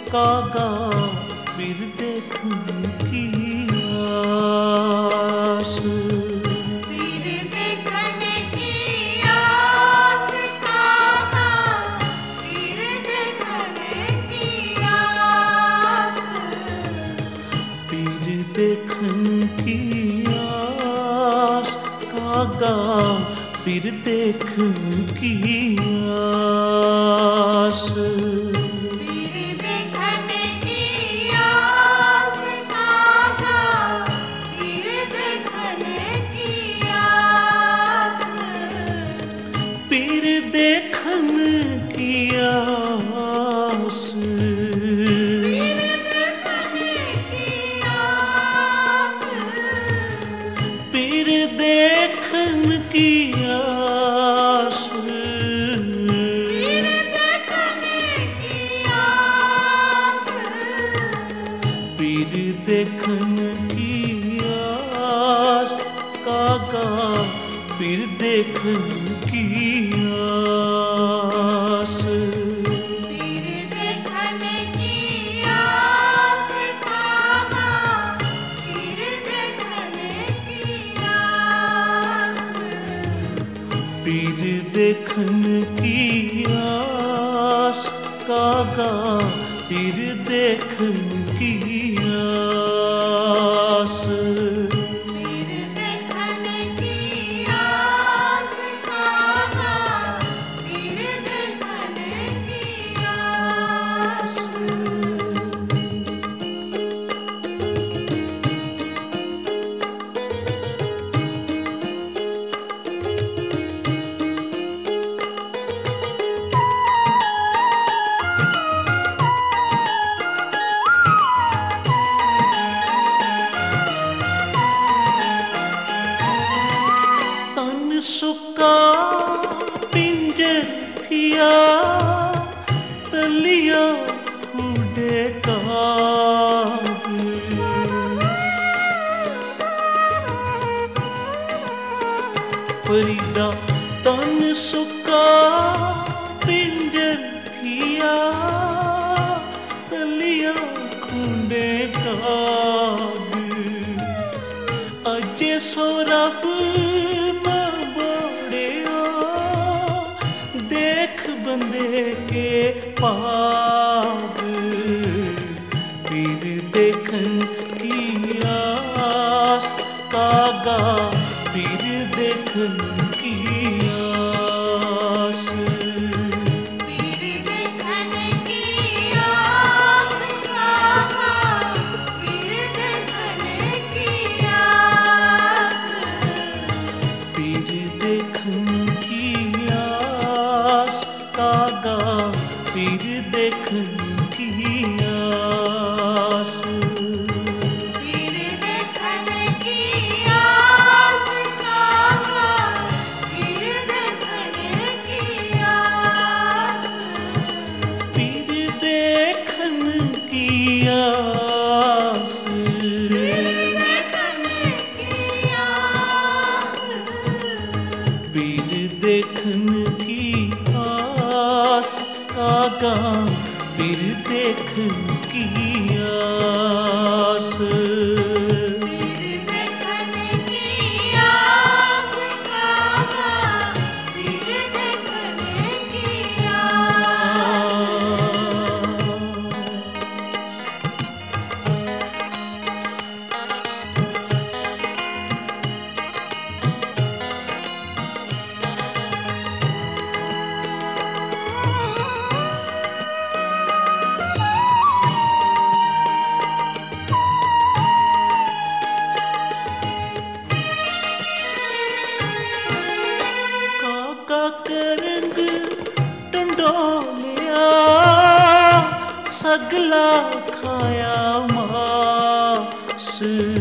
कागा फिर देखूं की आस। फिर देखने की आस कागा फिर देखने की आस। फिर देखने की आस कागा फिर देखने की आस। फिर देखने की आस कागा फिर देखने की आस। फिर देखने की आस। फिर देखने की आस। फिर देखने की आस। फिर देखने की आस। फिर देखने की आस कागा फिर देखने की आस। फिर देखने की आस कागा फिर देखने की आस। फिर देखने की आस कागा फिर देखने की आस। फिर देखने की आस कागा फिर देखने की आस। तन सुका पिंजर थिया तलिया खुडे काग। फरीदा तन सुका पिंजर थिया तलिया खुडे काग। अजे सो रब न बोड़ियो देख बंदे के पाग। फिर देखन की आस कागा फिर देखन की आस। फिर देखने की आस कागा फिर देखने की आस। फिर देखने की आस कागा फिर देखने की आस। फिर देखने की आस कागा फिर देखने की आस। फिर देखने की आस। फिर देखने की आस। फिर देखने की आस कागा फिर देखने की आस। फिर देखने की आस कागा फिर देखने की आस। काका करंग टंडोलिया सगला खाया मास।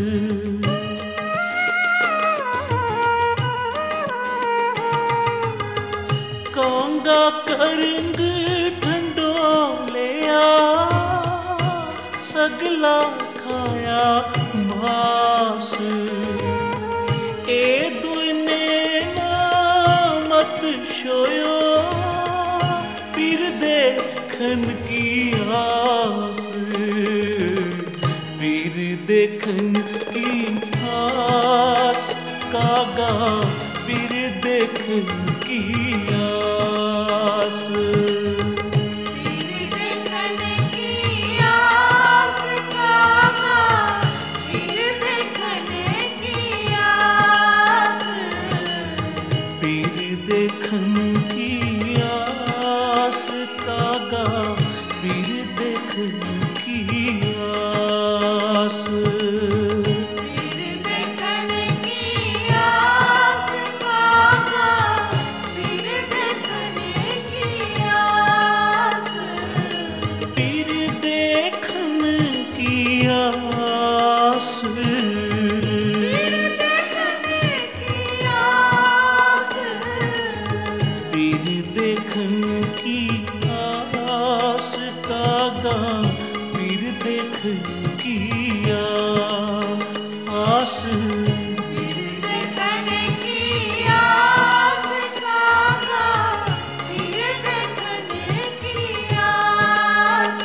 कांगा करंग टंडोलिया सगला खाया मास। ए दुने नामत छोयो फिर देखन की आस। देखन की आस कागा फिर देखन की आस फिर देखन की आस कागा फिर देखन की आस फिर देखन की आस कागा फिर देखन की आस फिर देखन की आस कागा फिर देखन की आस फिर देखन की आस फिर देखन की आस कागा फिर देखन की आस फिर देखन की आस कागा फिर देखन की आस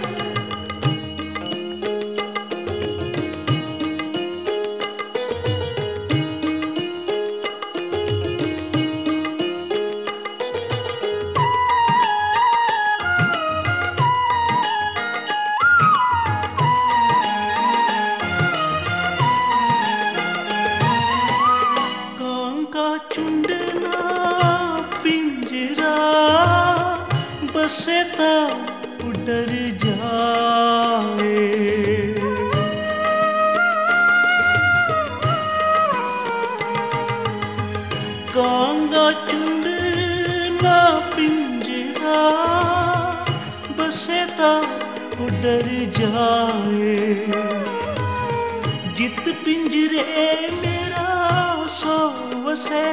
कांगा चुंडना पिंजरा बसे ता उडर जाए कांगा चुंडना पिंजरा बसे ता उडर जाए जित पिंजरे मेरा सो वसे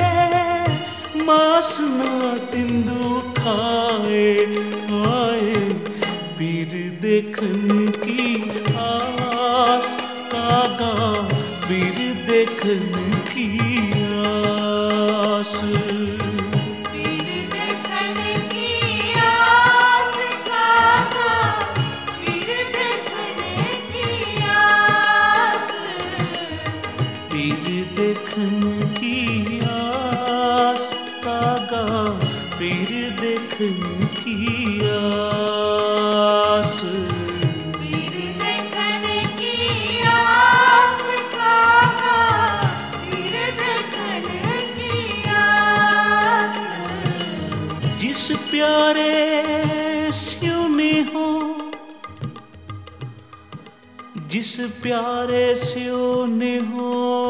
मास ना तिंदु खाए आए पीर देखन की आस कागा पीर देखन की आस फिर देखन की आस कागा फिर देखन की आस पीर देखन की आस कागा पीर देखन की आस फिर देखन की आस कागा फिर देखन की आस जिस प्यारे स्यों में हो जिस प्यारे स्यों ने हो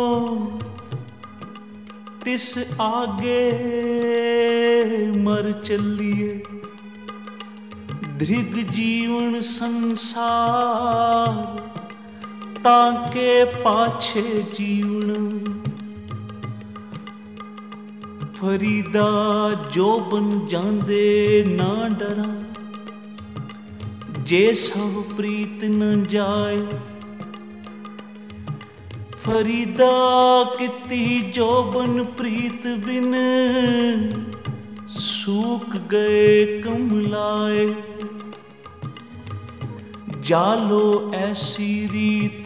तिस आगे मर चलिए दृग जीवन संसार ताके पाछे जीवन फरीदा जो बन जांदे ना डरा जे सौ प्रीत न जाए फरीदा किती जो बन प्रीत बिन सूख गए कमलाए जालो ऐसी रीत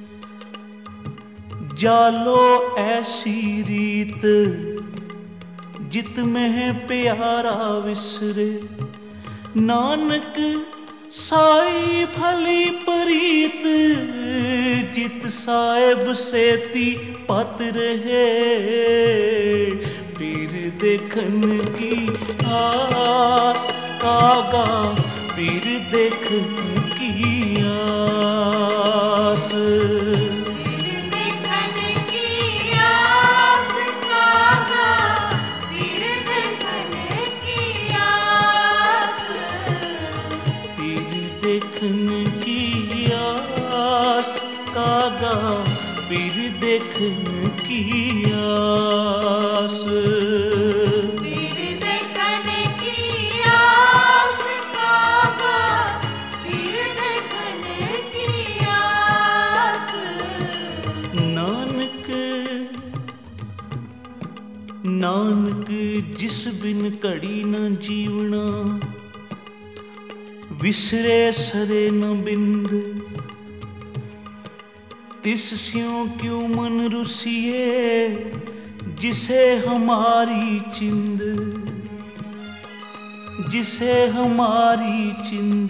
जालो ऐसी रीत जित में प्यारा विसरे नानक साई भली प्रीत जित साहेब सेती पत रहे पीर देखन की आस कागा पीर देखन की आस फिर देखन की आस कागा फिर देखन की आस पीर देखन की आस कागा पीर देखन की आस फिर देखन की आस कागा फिर देखन की आस नानक नानक जिस बिन घड़ी न जीवना विसरे सरे न बिंद तिस स्यों क्यों मन रुसिए जिसे हमारी चिंद, जिसे हमारी चिंद।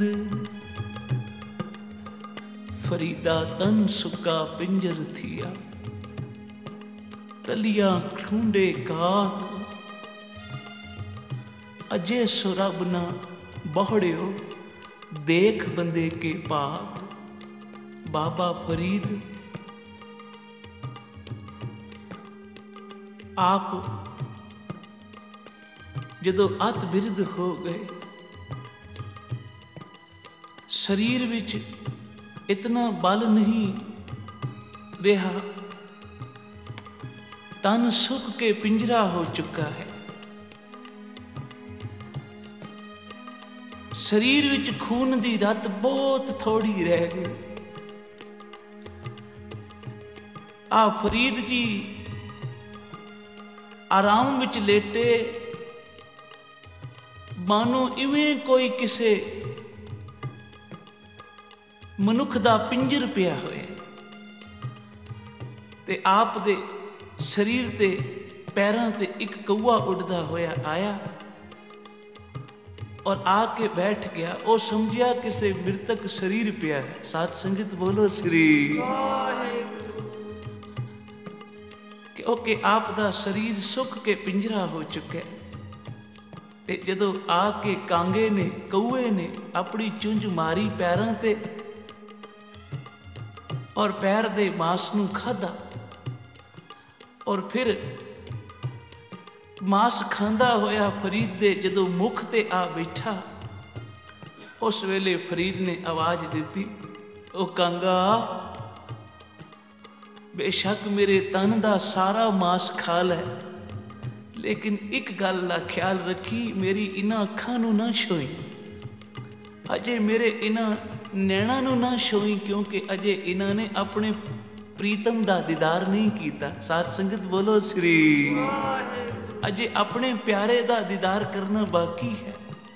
फरीदा तन सुका पिंजर थिया, तलियां खूंडे काग। अजे सो रब ना बहुड़ियो देख बंदे के पाग। बाबा फरीद आप जदों अत बिरध हो गए, शरीर विच इतना बल नहीं रहा, तन सुख के पिंजरा हो चुका है। शरीर विच खून दी रत बहुत थोड़ी रह गई। आ फरीद जी आराम विच लेटे, मानो इवें कोई किसे मनुख दा पिंजर पिया होए ते आप दे शरीर ते पैरां ते एक कौआ उड़दा होया आया और आके बैठ गया। ओ समझिया किसे मृतक शरीर पिया है। साथ संगत बोलो श्री, क्योंकि आप दा शरीर सुख के पिंजरा हो चुका है। ते जदों आके कांगे ने कौए ने अपनी चुंझ मारी पैरां ते और पैर दे मांस नूं खाधा और फिर मांस खांदा होया फरीद दे जदों मुख ते आ बैठा, उस वेले फरीद ने आवाज दी, ओ कांगा, बेशक मेरे तन दा सारा मांस खा लै, लेकिन एक गल दा ख्याल रखी, मेरी इन्हां अखां नूं ना छोई, अजे मेरे इन्हां नैणा नूं ना छोई, क्योंकि अजे इन्हां ने अपने प्रीतम दा दीदार नहीं कीता। साथ संगत बोलो श्री, अजे अपने प्यारे दा दीदार करना बाकी है।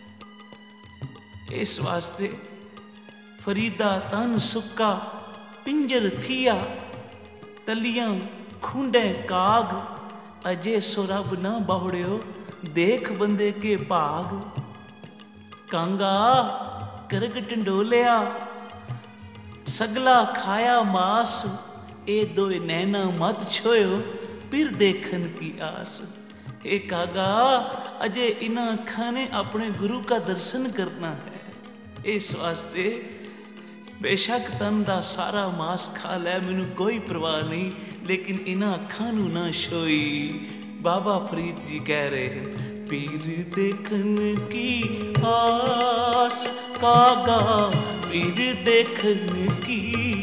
इस वास्ते फरीदा तन सुक्का पिंजर थिया, तलियां खूंडे काग। अजे सो रब ना बहुड़ियो देख बंदे के भाग। कांगा करग टंडोलिया सगला खाया मास, ए दोए नैना मत छोयो फिर देखन की आस। ए कागा, अजे इन्हां अखां ने अपने गुरु का दर्शन करना है। इस वास्ते बेशक तन दा सारा मांस खा लै, मैनू कोई परवाह नहीं, लेकिन इन्हां अखां नूं ना छोई। बाबा फरीद जी कह रहे हैं, पीर देखन की आस कागा, पीर देखन की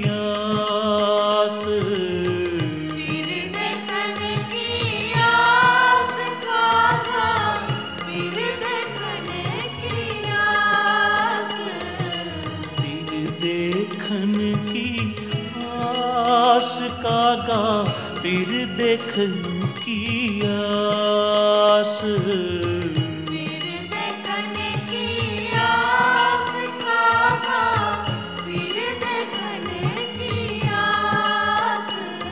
आस। पीर देखन की आस कागा, पीर देखन की आस। पीर देखन की आस कागा, पीर देखन की आस। पीर देखन की आस कागा, पीर देखन की आस।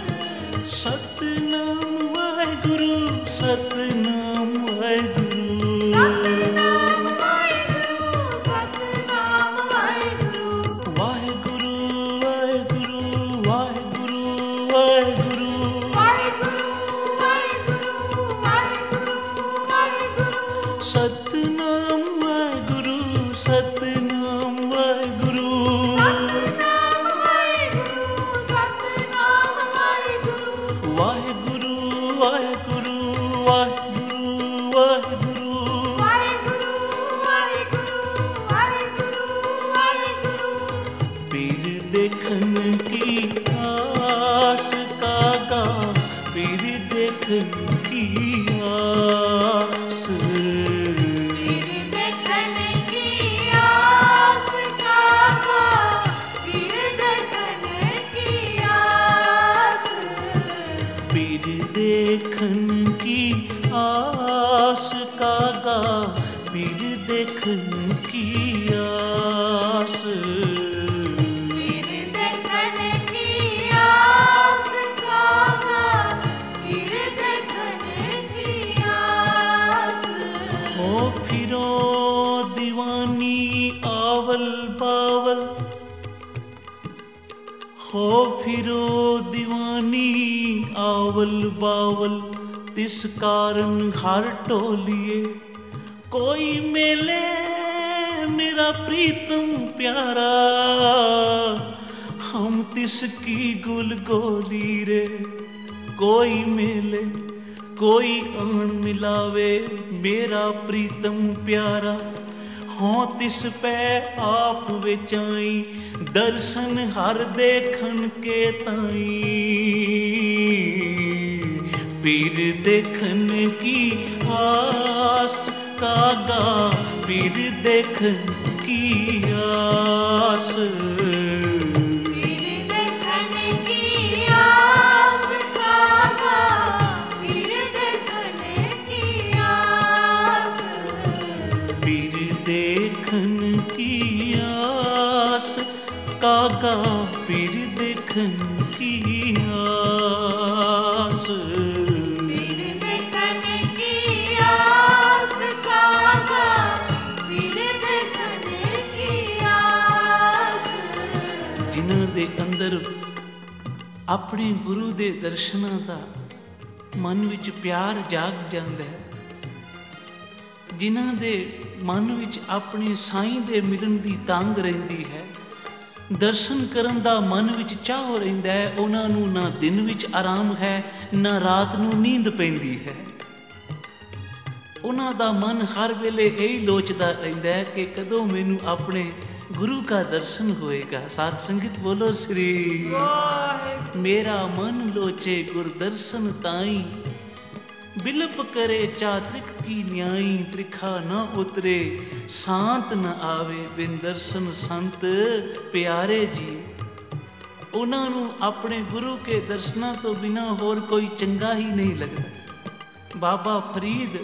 सतनाम वाहेगुरु, सतनाम वाहेगुरु, सतनाम वाहेगुरु, सतनाम वाहेगुरु। वाहेगुरु वाहेगुरु वाहेगुरु वाहेगुरु। वाहेगुरु वाहेगुरु वाहेगुरु वाहेगुरु। सतनाम वाहेगुरु, सतनाम वाहेगुरु, सतनाम वाहेगुरु, सतनाम वाहेगुरु। वाहेगुरु वाहेगुरु वाहेगुरु वाहेगुरु। वाहेगुरु वाहेगुरु वाहेगुरु वाहेगुरु। पीर देखन की आस कागा, पीर देखन की आस। पीर देखन की आस कागा, पीर देखन की आस। पीर देखन की आस कागा, पीर देखन की आस। पीर देखन की आस हो फिरो दीवानी आवल बावल, तिस कारण हर टोलिए। कोई मेले मेरा प्रीतम प्यारा, हम तिसकी गुल गोली रे। कोई मेले कोई आन मिलावे, मेरा प्रीतम प्यारा। हों तिस पै आप विचाई, दर्शन हर देखन के ताई। पीर देखन की आस कागा, पीर देखन की आस। कागा पीर देखन की आस। पीर देखन की आस कागा, पीर देखन की आस। जिन्हां दे अंदर अपने गुरु दे दर्शनां दा मन विच प्यार जाग जांदा है, जिन्हां दे मन विच अपने साईं दे मिलन दी तांग रहिंदी है, दर्शन करन दा मन विच चाह रहिंदा है, उन्हां नूं ना दिन विच आराम है, ना रात नूं नींद पैंदी है। उन्हां दा मन हर वेले यही लोचदा रहिंदा है कि कदों मैनूं अपने गुरु का दर्शन होएगा। साध संगत बोलो श्री मेरा मन लोचे गुर दर्शन ताई। बिलप करे चात्रिक की न्याई, त्रिखा न उतरे शांत न आवे, बिन दर्शन संत प्यारे जी। उन्हां नूं अपने गुरु के दर्शनां तो बिना होर कोई चंगा ही नहीं लगदा। बाबा फरीद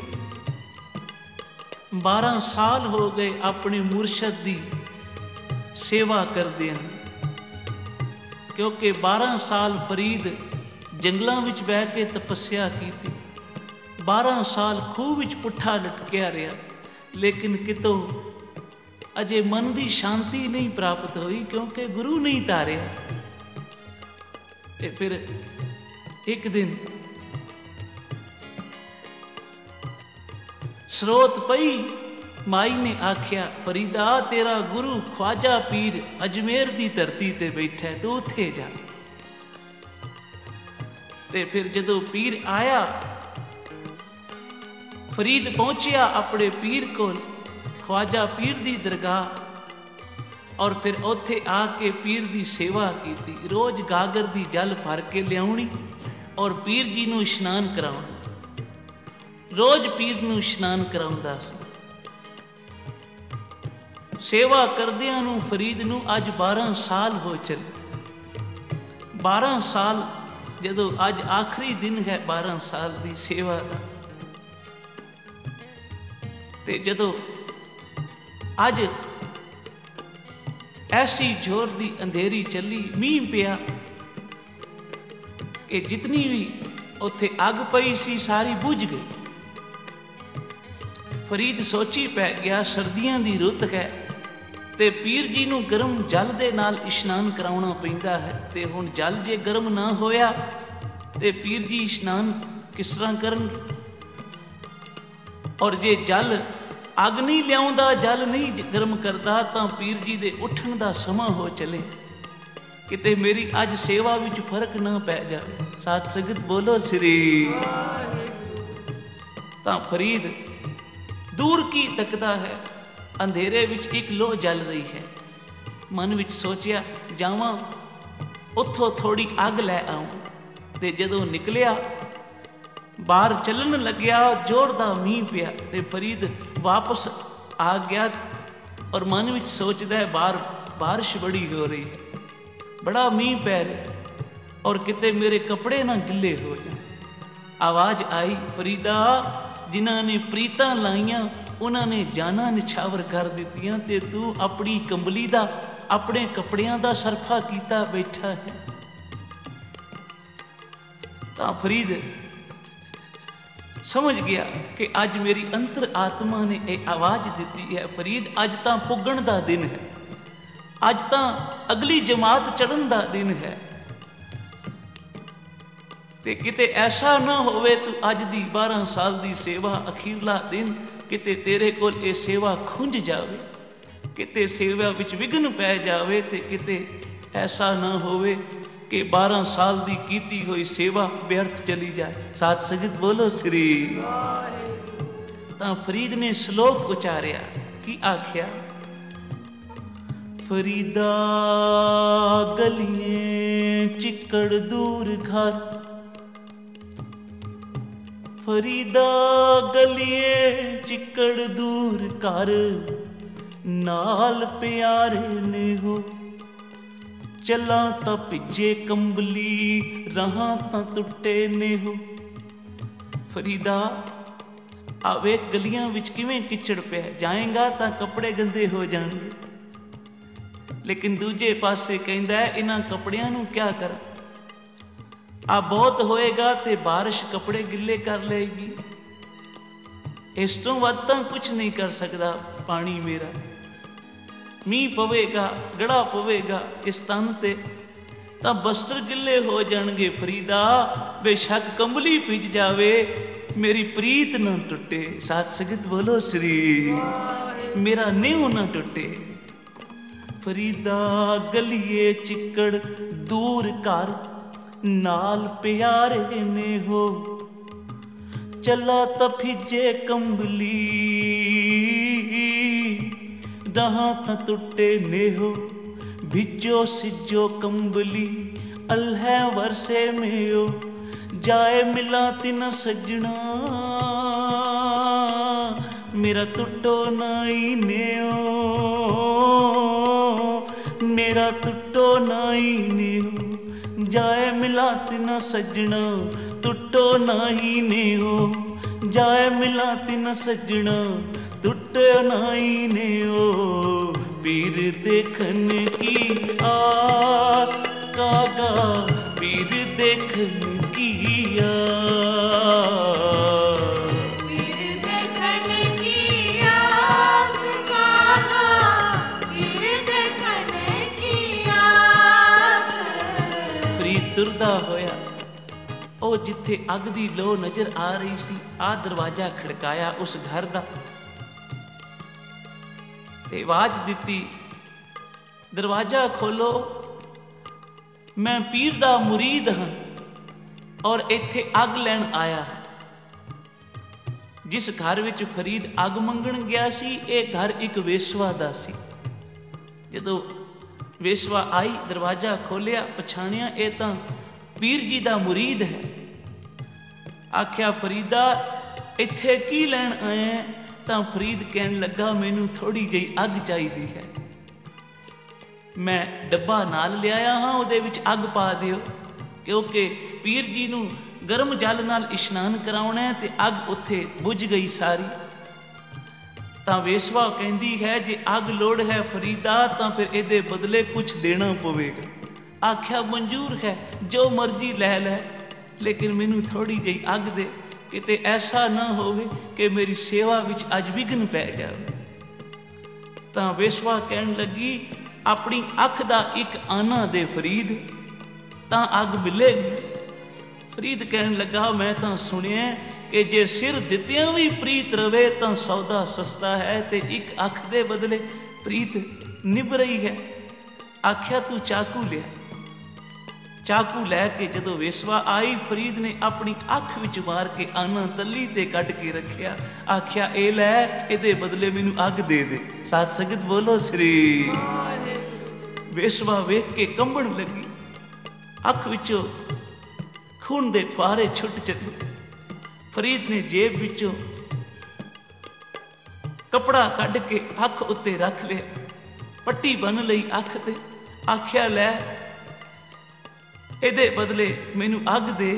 12 साल हो गए अपने मुरशद दी सेवा करदियां, क्योंकि 12 साल फरीद जंगलां विच बैठ के तपस्या कीती। 12 साल खूह विच पुट्ठा लटकिया रहा, लेकिन कितों अजे मन की शांति नहीं प्राप्त हुई, क्योंकि गुरु नहीं तारिया। फिर एक दिन स्रोत पई, माई ने आख्या फरीदा तेरा गुरु ख्वाजा पीर अजमेर की धरती ते बैठा है, तू उत्थे जा। ते फिर जदों पीर आया, फरीद पहुंचिया अपने पीर को, ख्वाजा पीर दी दरगाह, और फिर उत्थे आके पीर दी सेवा की। रोज गागर दी जल भर के लियाउणी और पीर जी नूं इशनान कराउणा। रोज पीर नूं इशनान कराउंदा सी। सेवा करदियां नूं फरीद नूं अज 12 साल हो चले। 12 साल जदों अज आखिरी दिन है 12 साल दी सेवा दा, ते जदों अज ऐसी जोर दी अंधेरी चली, मींह पिया कि जितनी भी उत्थे अग पई सी सारी बुझ गई। फरीद सोची पै गया सर्दियां दी रुत है ते पीर जी नूं गर्म जल दे नाल इशनान कराउणा पैंदा है, ते हुण जल जे गर्म ना होया ते पीर जी इशनान किस तरह करनगे। और जे जल अग नहीं लियाउंदा, जल नहीं गर्म करता, तो पीर जी दे उठण दा समा हो चले, किते मेरी अज सेवा विच फर्क ना पै जाए। साध संगत बोलो श्री। तां फरीद दूर की तकदा है, अंधेरे विच एक लो जल रही है। मन विच सोचिया जावां उत्थों थोड़ी अग लै आऊं। ते जदों निकलिया बाहर चलन लग्या, जोरदार मींह पिया ते फरीद वापस आ गया और मन विच सोचदा है बाहर बारिश बड़ी हो रही है, बड़ा मींह पै रहा और किते मेरे कपड़े ना गिले हो जाए। आवाज आई फरीदा जिन्हां ने प्रीतां लाइयां उन्होंने जाना निछावर कर दित्तियां ते तू अपनी कंबली दा अपने कपड़ियां दा सरफा कीता बैठा है। तां फरीद समझ गया कि अज मेरी अंतर आत्मा ने एक आवाज़ दी है, फरीद अज तां पुगण दा दिन है, ਅੱਜ ਤਾਂ ਅਗਲੀ ਜਮਾਤ ਚੜ੍ਹਨ ਦਾ ਦਿਨ ਹੈ, ਤੇ ਕਿਤੇ ਐਸਾ ਨਾ ਹੋਵੇ ਤੂੰ ਅੱਜ ਦੀ 12 ਸਾਲ ਦੀ ਸੇਵਾ ਅਖੀਰਲਾ ਦਿਨ ਕਿਤੇ ਤੇਰੇ ਕੋਲ ਇਹ ਸੇਵਾ ਖੁੰਝ ਜਾਵੇ, ਕਿਤੇ ਸੇਵਾ ਵਿੱਚ ਵਿਘਨ ਪੈ ਜਾਵੇ, ਤੇ ਕਿਤੇ ਐਸਾ ਨਾ ਹੋਵੇ ਕਿ 12 ਸਾਲ ਦੀ ਕੀਤੀ ਹੋਈ ਸੇਵਾ ਵਿਅਰਥ ਚਲੀ ਜਾਏ। ਸਾਧ ਸੰਗਤ ਬੋਲੋ ਸ੍ਰੀ। ਤਾਂ ਫਰੀਦ ਨੇ ਸ਼ਲੋਕ ਉਚਾਰਿਆ, ਕੀ ਆਖਿਆ? ਫਰੀਦਾ ਗਲੀਏ ਚਿੱਕੜ ਦੂਰ ਘਰ, ਫਰੀਦਾ ਗਲੀਏ ਚਿੱਕੜ ਦੂਰ ਘਰ, ਨਾਲ ਪਿਆਰੇ ਨੇ ਹੋ, ਚੱਲਾਂ ਤਾਂ ਭਿੱਜੇ ਕੰਬਲੀ, ਰਾਹਾਂ ਤਾਂ ਟੁੱਟੇ ਨੇ ਹੋ। ਫਰੀਦਾ ਆਵੇ ਗਲੀਆਂ ਵਿੱਚ ਕਿਵੇਂ ਕਿਚੜ ਪਿਆ, ਜਾਏਗਾ ਤਾਂ ਕੱਪੜੇ ਗੰਦੇ ਹੋ ਜਾਣਗੇ। ਲੇਕਿਨ ਦੂਜੇ ਪਾਸੇ ਕਹਿੰਦਾ ਇਹਨਾਂ ਕੱਪੜਿਆਂ ਨੂੰ ਕਿਆ ਕਰਾਂ, ਆ ਬਹੁਤ ਹੋਏਗਾ ਤੇ ਬਾਰਿਸ਼ ਕੱਪੜੇ ਗਿੱਲੇ ਕਰ ਲਏਗੀ, ਇਸ ਤੋਂ ਵੱਧ ਤਾਂ ਕੁਛ ਨਹੀਂ ਕਰ ਸਕਦਾ ਪਾਣੀ ਮੇਰਾ। ਮੀਂਹ ਪਵੇਗਾ, ਗੜਾ ਪਵੇਗਾ ਇਸ ਤਨ ਤੇ ਤਾਂ ਬਸਤਰ ਗਿੱਲੇ ਹੋ ਜਾਣਗੇ। ਫਰੀਦਾ ਬੇਸ਼ੱਕ ਕੰਬਲੀ ਭਿੱਜ ਜਾਵੇ, ਮੇਰੀ ਪ੍ਰੀਤ ਨਾ ਟੁੱਟੇ। ਸਾਧ ਸੰਗਤ ਬੋਲੋ ਸ੍ਰੀ। ਮੇਰਾ ਨਿਉ ਨਾ ਟੁੱਟੇ। ਫਰੀਦਾ ਗਲੀਏ ਚਿੱਕੜ ਦੂਰ ਘਰ, ਨਾਲ ਪਿਆਰੇ ਨੇ ਹੋ, ਚੱਲਾ ਤਾਂ ਭਿੱਜੇ ਕੰਬਲੀ, ਰਾਹਾਂ ਤਾਂ ਟੁੱਟੇ ਨੇ ਹੋ। ਭਿੱਜੋ ਸਿੱਜੋ ਕੰਬਲੀ, ਅਲਹੈ ਵਰਸੇ ਮੇਓ, ਜਾਏ ਮਿਲਾ ਤਿਨ ਸੱਜਣਾ, ਮੇਰਾ ਟੁੱਟੋ ਨਾਈ ਨਿਓ, ਮੇਰਾ ਟੁੱਟੋ ਨਾਈ ਨਿਓ, ਜਾਏ ਮਿਲਾ ਤਿਨ ਸੱਜਣਾ, ਟੁੱਟੋ ਨਾਈ ਨਿਓ, ਜਾਏ ਮਿਲਾ ਤਿਨ ਸੱਜਣਾ, ਟੁੱਟੇ ਨਾਈ ਨਿਓ। ਪੀਰ ਦੇਖਣ ਕੀ ਆਸ ਕਾਗਾ, ਪੀਰ ਦੇਖਣ ਕੀ ਆਸ, ਪੀਰ ਦੇਖਣ ਕੀ ਆਸ ਕਾਗਾ, ਪੀਰ ਦੇਖਣ ਕੀ ਆਸ। ਫਰੀਦ ਤੁਰਦਾ ਹੋਇਆ ਉਹ ਜਿੱਥੇ ਅੱਗ ਦੀ ਲੋ ਨਜ਼ਰ ਆ ਰਹੀ ਸੀ, ਆ ਦਰਵਾਜ਼ਾ ਖੜਕਾਇਆ ਉਸ ਘਰ ਦਾ, ਤੇ ਆਵਾਜ਼ ਦਿੱਤੀ, ਦਰਵਾਜ਼ਾ ਖੋਲੋ, ਮੈਂ ਪੀਰ ਦਾ ਮੁਰੀਦ ਹਾਂ ਔਰ ਇੱਥੇ ਅੱਗ ਲੈਣ ਆਇਆ ਹਾਂ। ਜਿਸ ਘਰ ਵਿੱਚ ਫਰੀਦ ਅੱਗ ਮੰਗਣ ਗਿਆ ਸੀ, ਇਹ ਘਰ ਇੱਕ ਵੇਸਵਾ ਦਾ ਸੀ। ਜਦੋਂ ਵੇਸਵਾ ਆਈ, ਦਰਵਾਜ਼ਾ ਖੋਲਿਆ, ਪਛਾਣਿਆ ਇਹ ਤਾਂ ਪੀਰ ਜੀ ਦਾ ਮੁਰੀਦ ਹੈ। ਆਖਿਆ, ਫਰੀਦਾ ਇੱਥੇ ਕੀ ਲੈਣ ਆਇਆ? ਤਾਂ ਫਰੀਦ ਕਹਿਣ ਲੱਗਾ, ਮੈਨੂੰ ਥੋੜੀ ਜਿਹੀ ਅੱਗ ਚਾਹੀਦੀ ਹੈ, ਮੈਂ ਡੱਬਾ ਨਾਲ ਲਿਆਇਆ ਹਾਂ, ਉਹਦੇ ਵਿੱਚ ਅੱਗ ਪਾ ਦਿਓ, ਕਿਉਂਕਿ ਪੀਰ ਜੀ ਨੂੰ ਗਰਮ ਜਲ ਨਾਲ ਇਸ਼ਨਾਨ ਕਰਾਉਣਾ ਤੇ ਅੱਗ ਉੱਥੇ ਬੁਝ ਗਈ ਸਾਰੀ। ਤਾਂ ਵੇਸਵਾ ਕਹਿੰਦੀ ਹੈ, ਜੇ ਅੱਗ ਲੋੜ ਹੈ ਫਰੀਦਾ ਤਾਂ ਫਿਰ ਇਹਦੇ ਬਦਲੇ ਕੁਛ ਦੇਣਾ ਪਵੇਗਾ। ਆਖਿਆ, ਮਨਜ਼ੂਰ ਹੈ, ਜੋ ਮਰਜ਼ੀ ਲੈ ਲੈ, ਲੇਕਿਨ ਮੈਨੂੰ ਥੋੜੀ ਜਿਹੀ ਅੱਗ ਦੇ, ਕਿਤੇ ਐਸਾ ਨਾ ਹੋਵੇ ਕਿ ਮੇਰੀ ਸੇਵਾ ਵਿੱਚ ਅੱਜ ਵਿਘਨ ਪੈ ਜਾਵੇ। ਤਾਂ ਵੇਸਵਾ ਕਹਿਣ ਲੱਗੀ, ਆਪਣੀ ਅੱਖ ਦਾ ਇੱਕ ਆਨਾ ਦੇ ਫਰੀਦ, ਤਾਂ ਅੱਗ ਮਿਲੇਗੀ। ਫਰੀਦ ਕਹਿਣ ਲੱਗਾ, ਮੈਂ ਤਾਂ ਸੁਣਿਆ ਕਿ ਜੇ ਸਿਰ ਦਿੱਤਿਆਂ ਵੀ ਪ੍ਰੀਤ ਰਵੇ ਤਾਂ ਸੌਦਾ ਸਸਤਾ ਹੈ, ਤੇ ਇੱਕ ਅੱਖ ਦੇ ਬਦਲੇ ਪ੍ਰੀਤ ਨਿਭ ਰਹੀ ਹੈ। ਆਖਿਆ, ਤੂੰ ਚਾਕੂ ਲਿਆ। ਚਾਕੂ ਲੈ ਕੇ ਜਦੋਂ ਵੇਸਵਾ ਆਈ, ਫਰੀਦ ਨੇ ਆਪਣੀ ਅੱਖ ਵਿੱਚ ਮਾਰ ਕੇ ਆਨਾ ਤਲੀ ਤੇ ਕੱਢ ਕੇ ਰੱਖਿਆ। ਆਖਿਆ, ਇਹ ਲੈ, ਇਹਦੇ ਬਦਲੇ ਮੈਨੂੰ ਅੱਗ ਦੇ ਦੇ। ਸਾਧ ਸੰਗਤ ਬੋਲੋ ਸ੍ਰੀ। ਵੇਸਵਾ ਵੇਖ ਕੇ ਕੰਬਣ ਲੱਗੀ, ਅੱਖ ਵਿੱਚੋਂ ਖੂਨ ਦੇ ਫੁਹਾਰੇ ਛੁੱਟ ਚੱਲੇ। ਫਰੀਦ ਨੇ ਜੇਬ ਵਿੱਚੋਂ ਕਪੜਾ ਕੱਢ ਕੇ ਅੱਖ ਉੱਤੇ ਰੱਖ ਲਿਆ, ਪੱਟੀ ਬੰਨ ਲਈ ਅੱਖ ਤੇ। ਆਖਿਆ, ਲੈ, ਇਹਦੇ ਬਦਲੇ ਮੈਨੂੰ ਅੱਗ ਦੇ।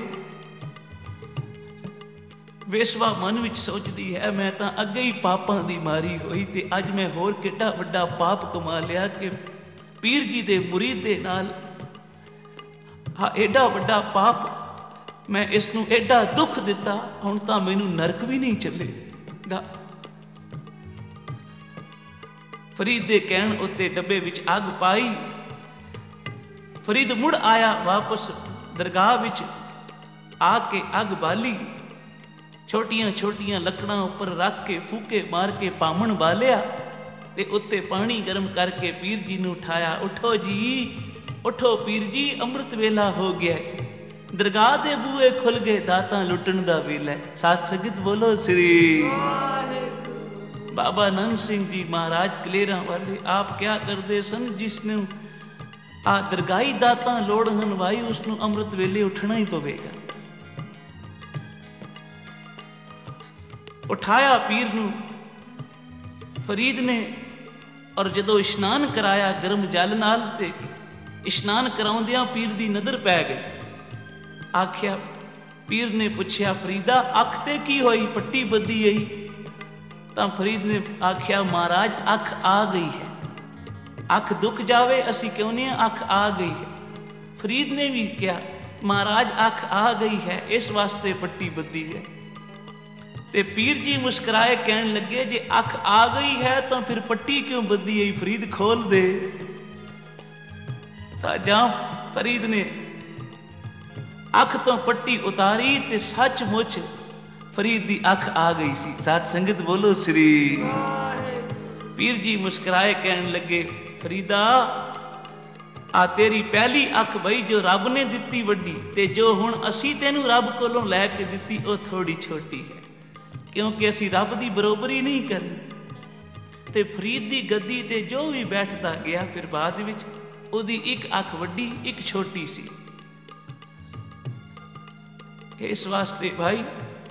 ਵੇਸਵਾ ਮਨ ਵਿੱਚ ਸੋਚਦੀ ਹੈ, ਮੈਂ ਤਾਂ ਅੱਗੇ ਹੀ ਪਾਪਾਂ ਦੀ ਮਾਰੀ ਹੋਈ, ਤੇ ਅੱਜ ਮੈਂ ਹੋਰ ਕਿੱਡਾ ਵੱਡਾ ਪਾਪ ਕਮਾ ਲਿਆ ਕਿ ਪੀਰ ਜੀ ਦੇ ਮੁਰੀਦ ਦੇ ਨਾਲ ਹਾਂ ਐਡਾ ਵੱਡਾ ਪਾਪ, ਮੈਂ ਇਸ ਨੂੰ ਐਡਾ ਦੁੱਖ ਦਿੱਤਾ, ਹੁਣ ਤਾਂ ਮੈਨੂੰ ਨਰਕ ਵੀ ਨਹੀਂ ਚੱਲੇਗਾ। फरीद दे कहण उत्ते डब्बे विच अग पाई। फरीद मुड़ आया वापस दरगाह विच, आके अग बाली, छोटियां छोटियां लकड़ां उपर रख के फूके मार के पामण बालिया ते उत्ते पानी गर्म करके पीर जी नूं उठाया। उठो जी, उठो पीर जी, अमृत वेला हो गया जी। दरगाह दे बूए खुल गए, दातां लुटण दा वेला। साथ संगत बोलो श्री बाबा नंद सिंह जी महाराज कलेरा वाले आप क्या करते सन? जिसने आ दरगाही दातां लोड़ हन वाई, उसनों अमृत वेले उठना ही पवेगा। उठाया पीर नूं फरीद ने, और जदों इशनान कराया गर्म जल नाल, ते इशनान कराउंदियां पीर दी नज़र पै गई। आख्या, पीर ने पुछया, फरीदा अख ते की होई, पट्टी बद्धी आई? तां फरीद ने आख्या, महाराज अख आ गई है। अख दुख जावे असी कहने अख आ गई है। फरीद ने भी कहा, महाराज अख आ गई है, इस वास्ते पट्टी बद्धी है। ते पीर जी मुस्कुराए, कहन लगे, जे अख आ गई है तो फिर पट्टी क्यों बद्धी आई? फरीद खोल दे। तां फरीद ने अख तो पट्टी उतारी ते सचमुच फरीद दी अख आ गई सी। साथ संगत बोलो श्री। पीर जी मुस्कुराए, कहन लगे, फरीदा आ तेरी पहली अख बई जो रब ने दिती वड्डी, ते जो हुण असी तेनू रब कोलों लैके दिती ओ थोड़ी छोटी है, क्योंकि असी रब दी बरोबरी नहीं करनी। ते फरीद दी गद्दी ते जो भी बैठदा गया, फिर बाद विच ओदी एक अख वड्डी एक छोटी सी। इस वास्ते भाई,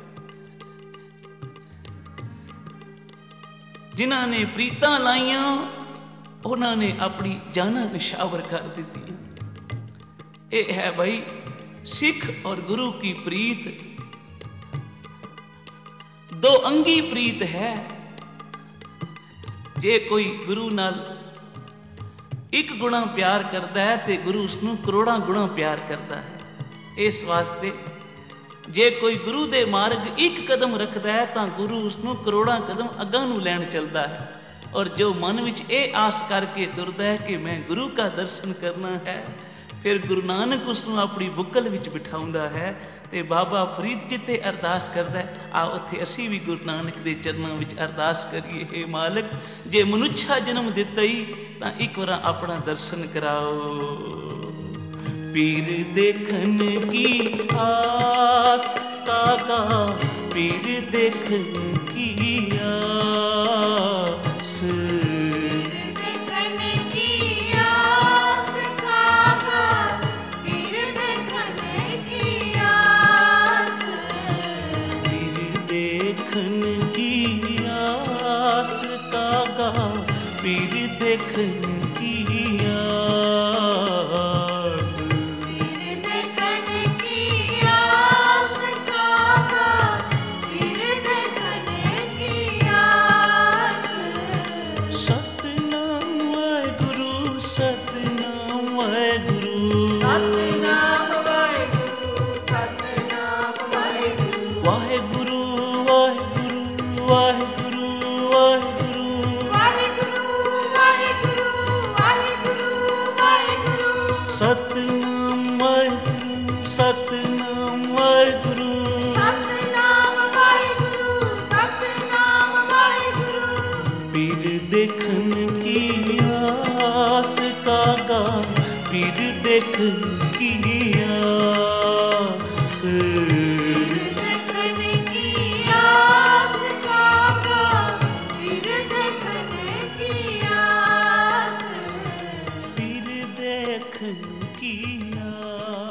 जिन्हां ने प्रीतां लाइयां उन्हां ने अपनी जानां निशावर कर दी। ये है भाई सिख और गुरु की प्रीत, दो अंगी प्रीत है। जे कोई गुरु नाल एक गुणा प्यार करता है तो गुरु उसनूं करोड़ां गुणा प्यार करता है। इस वास्ते जे कोई गुरु दे मार्ग एक कदम रखता है तो गुरु उसनूं करोड़ां कदम अगां नूं लैण चलदा है। और जो मन विच ये आस करके तुरदा है कि मैं गुरु का दर्शन करना है, फिर गुरु नानक उसनूं अपनी बुकल विच बिठाउंदा है ते बाबा फरीद जिते अरदास करदा है। आ उत्थे असी भी गुरु नानक दे चरनां विच अरदास करिए, हे मालिक जे मनुष्या जन्म दिता ही तां एक बार अपना दर्शन कराओ। पीर देखन की आस कागा, पीर देखन की आस, देखन की आस कागा, पीर देखन की आस, पीर देखन की आस कागा, पीर देखन की आस, पीर देखन की आस कागा, पीर देखन की आस। सतनाम वाहेगुरु, सतनाम वाहेगुरु, सतनाम वाहेगुरु, सतनाम वाहेगुरु, वाहेगुरु वाहेगुरु वाहेगुरु वाहेगुरु, वाहेगुरु वाहेगुरु वाहेगुरु वाहेगुरु। सतनाम वाहेगुरु, सतनाम वाहेगुरु, सतनाम वाहेगुरु, सतनाम वाहेगुरु। पीर देखन की आस कागा, पीर देखन की आस, देखन की आस कागा, पीर देखन की आस। पीर देखन की आस।